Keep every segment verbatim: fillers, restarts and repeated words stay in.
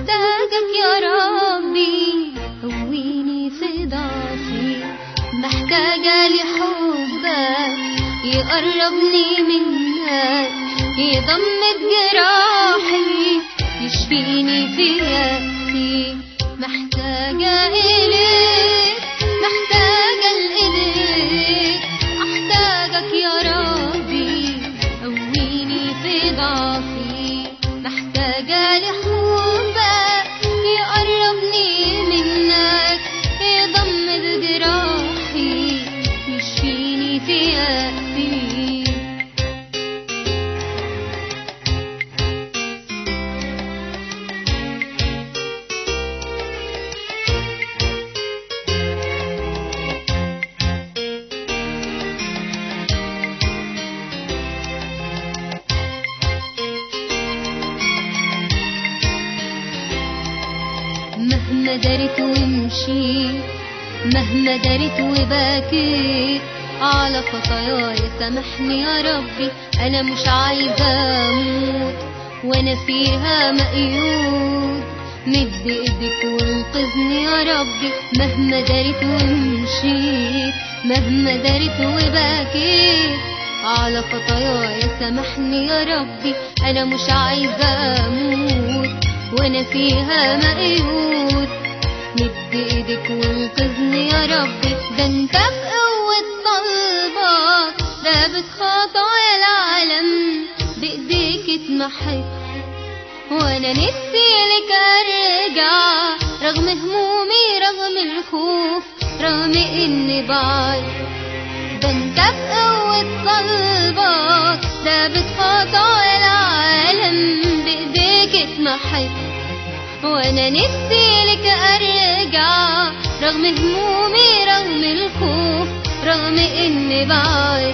محتاجك يا ربي قويني في ضعفي، محتاجة لحبك يقربني منك، يضمد جراحي يشفيني في يأسي. محتاجة إليك محتاجة لإيديك، أحتاجك يا ربي قويني في ضعفي، محتاجة لحبك يقربني منك، يضمد جراحي يشفيني في يأسي. مهما درت ومشيت، مهما درت وبكيت على خطاياي سامحني يا ربي، أنا مش عايزة أموت وأنا فيها مقيود، مد إيدك وانقذني يا ربي. مهما درت ومشيت، مهما درت وبكيت على خطاياي سامحني يا ربي، أنا مش عايزة أموت وانا فيها مقيود، مد ايدك وانقذني يا ربي. ده انت بقوة طلبك ثابت خطايا العالم بايديك اتمحت، وانا نفسي لك ارجع رغم همومي رغم الخوف رغم اني بعيد. ده انت بقوة طلبك ثابت خطايا العالم بايديك اتمحت، وانا نفسي لك ارجع رغم همومي رغم الخوف رغم اني بعيد.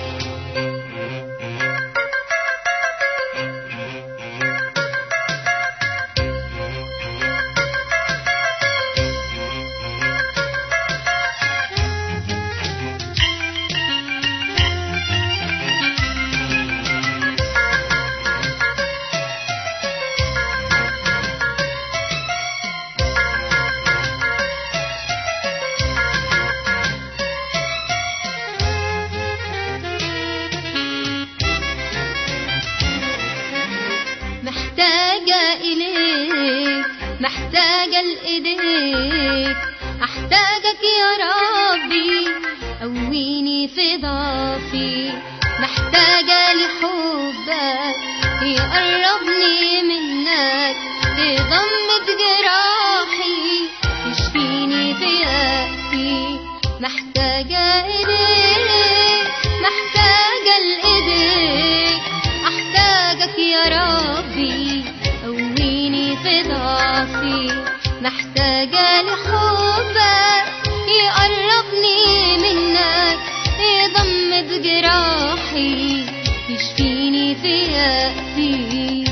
محتاجة إليك محتاجة لإيديك، أحتاجك يا ربي قويني في ضعفي، محتاجة لحبك يقربني منك، يضمد جراحي يشفيني في يأسي. محتاجة إليك محتاجة لإيديك، أحتاجك يا ربي قويني في ضعفي، محتاجة لحبك يقربني منك، يضمد جراحي يشفيني في يأسي.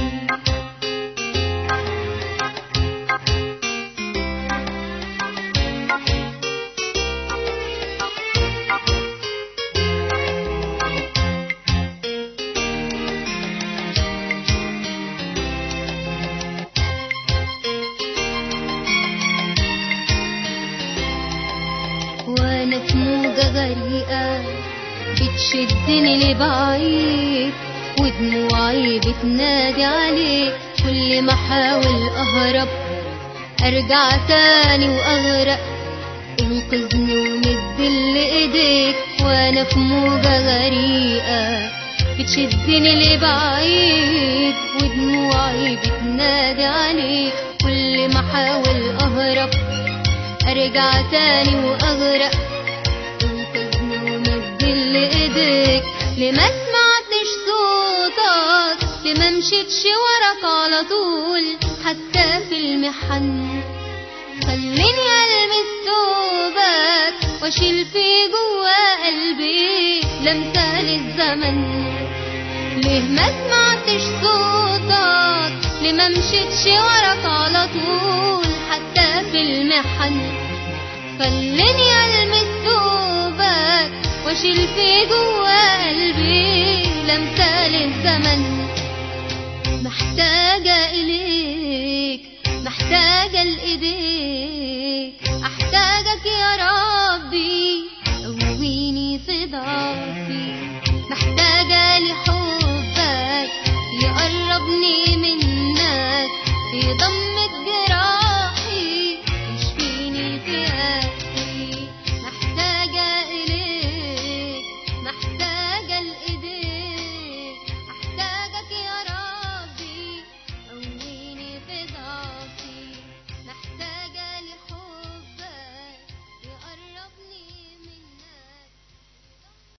وانا في موجة غريقة بتشدني لبعيد، ودموعي بتنادي عليك، كل ما احاول اهرب ارجع تاني واغرق، انقذني ومد ايديك. وانا في موجة غريقة بتشدني لبعيد، ودموعي بتنادي عليك، كل ما احاول اهرب ارجع تاني واغرق، انقذني ومد ايديك. لما سمعتش صوتك، لما مشيتش وراك على طول حتى في المحن، خليني ألمس ثوبك واشيل في جوا قلبي لمسة للزمن. ليه ما سمعتش صوتك، ليه ما مشيتش وراك على طول حتى في المحن، خليني ألمس ثوبك واشيل في جوا قلبي لمسة للزمن. محتاجة إليك محتاجة لإيديك، أحتاجك يا ربي قويني في ضعفي، محتاجة لحبك يقربني من